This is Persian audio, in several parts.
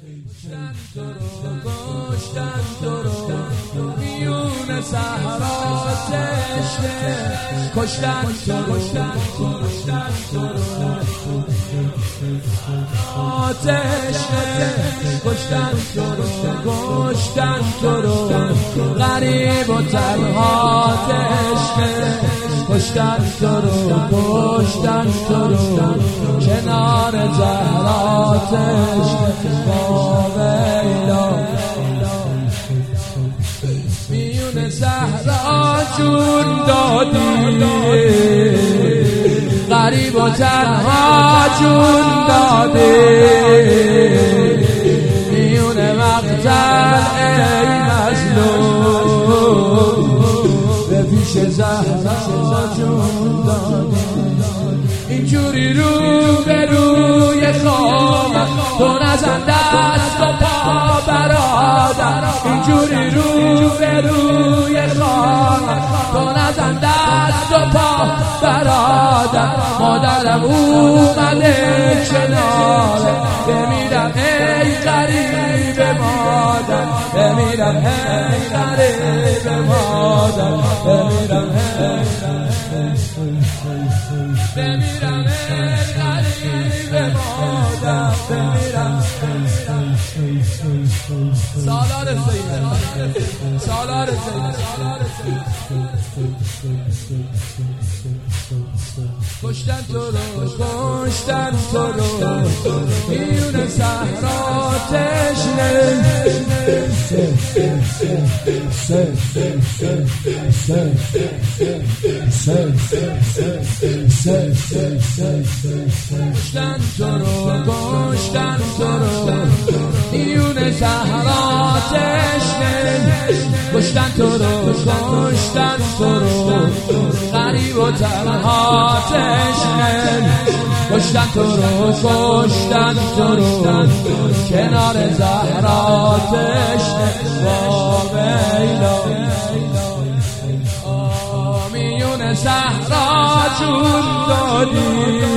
کشتن تو رو میون صحرا تشنه کشتن تو رو تشنه کشتن تو رو غریب و تنها تشنه کشتن تو رو کنار زهرا تشنه میون صحرا جون دادی غریب و تنها جون دادی میون مقتل ای مظلوم به پیش زهرا جون دادی اینجوری رو به روی خاک تو نزن دست و پا برادر اینجوری رو به روی خاک تو نزن دست و پا برادر مادرم اومده کناره بمیرم ای غریب مادر بمیرم ای غریب مادر بمیرم ای غریب مادر بمیرم سالار کشتن تو رو میون صحرا تشنه کشتن تو رو میون صحرا تشنه کشتن تو رو غریب و تنها تشنه کشتن تو رو کنار زهرا تشنه واویلا میون صحرا جون دادی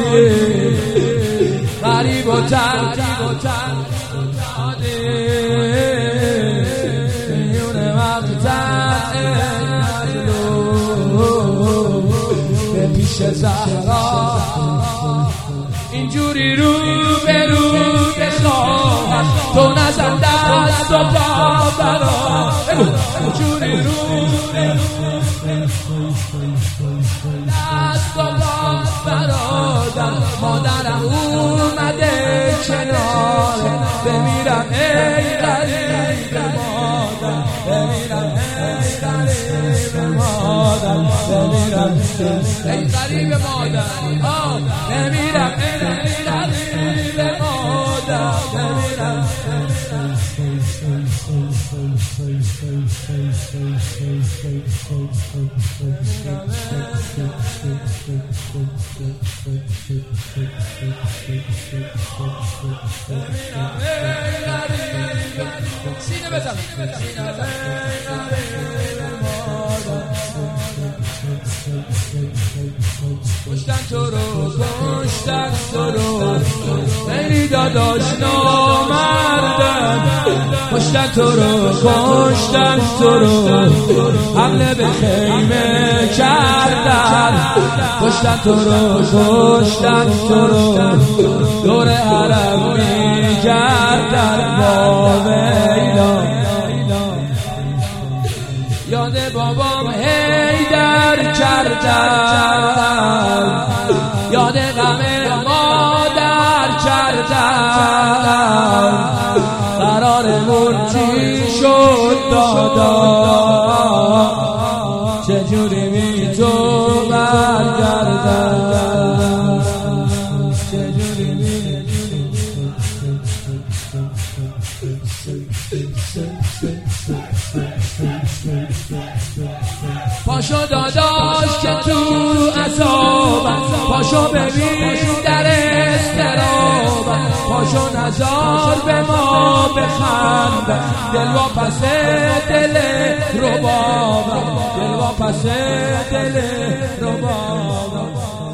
غریب و تنها دادی میون مقتل به پیش زهرا اینجوری رو به رو بخواه تو نزن دست و پا برا اینجوری رو دست و پا برادر مادرم اومده کناره بمیرم ای غریب مادر بمیرم ای غریب مادر بمیرم ای غریب مادر بمیرم ای غریب مادر بمیرم سینه بزن کشتن تو رو خیلی داداش نامردن کشتن تو رو حمله به خیمه کردن کشتن تو رو دور حرم می‌گردن واویلا یاد بابام حیدر کردن یاد غم مادر کردن قرارمون چی شد دادا چجوری می تو برگردن چجوری می پاشو داداش که تو عذابم پاشو ببین در اضطرابم پاشو نزار به ما بخند دل و پس دل ربابم دل و پس دل ربابم